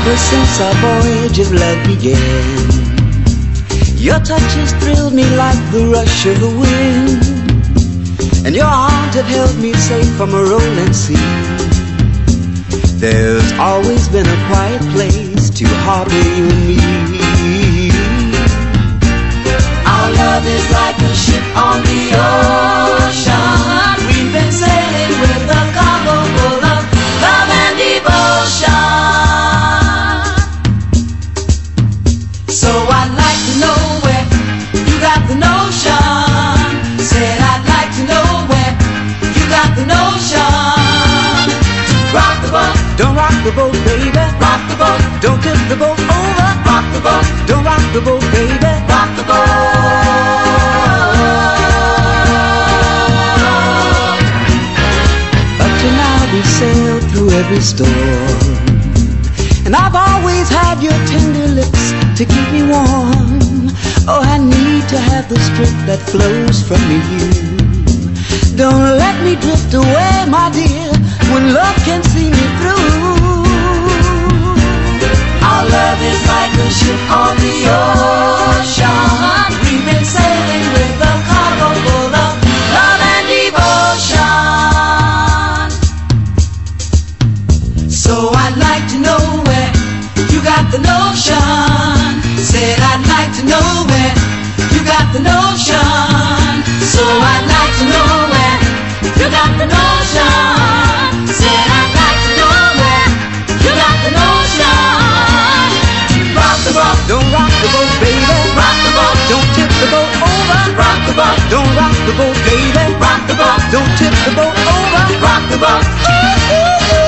Ever since our voyage of love began, your touch has thrilled me like the rush of the wind, and your arms have held me safe from a rolling sea. There's always been a quiet place to harbor you and me. Our love is like a ship on the ocean. We've been sailing with a cargo full of love and devotion. So I'd like to know where you got the notion. Said I'd like to know where you got the notion. Rock the boat, don't rock the boat, baby. Rock the boat, don't tip the boat over. Rock the boat, don't rock the boat, baby. Rock the boat. Up to now we sailed through every storm, and I've always had your tender lips to keep me warm. Oh, I need to have the strength that flows from you. Don't let me drift away, my dear, when love can see me through. Our love is like a ship on the ocean. We've been sailing with a cargo full of love and devotion. So I'd like to know where you got the notion. Said I'd like to know where you got the notion. So I'd like to know where you got the notion. Said I'd like to know where you got the notion. Rock the boat, don't rock the boat, baby. Rock the boat, don't tip the boat over. Rock the boat, don't rock the boat, baby. Rock the boat, don't tip the boat over. Rock the boat. Ooh, ooh, ooh.